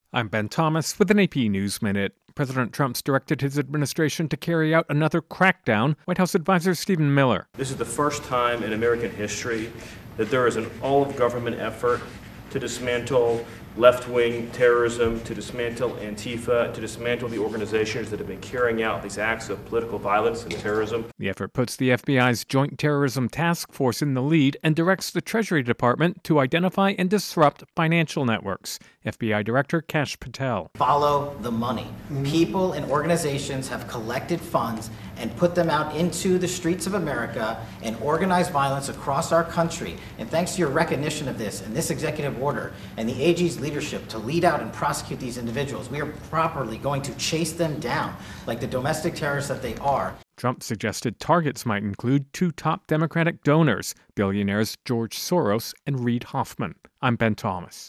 I'm Ben Thomas with an AP News Minute. President Trump's directed his administration to carry out another crackdown. White House advisor Stephen Miller. This is the first time in American history that there is an all-of-government effort to dismantle left-wing terrorism, to dismantle Antifa, to dismantle the organizations that have been carrying out these acts of political violence and terrorism. The effort puts the FBI's Joint Terrorism Task Force in the lead and directs the Treasury Department to identify and disrupt financial networks. FBI Director Kash Patel. Follow the money. People and organizations have collected funds and put them out into the streets of America and organized violence across our country. And thanks to your recognition of this and this executive order and the AG's leadership to lead out and prosecute these individuals, we are properly going to chase them down like the domestic terrorists that they are. Trump suggested targets might include two top Democratic donors, billionaires George Soros and Reid Hoffman. I'm Ben Thomas.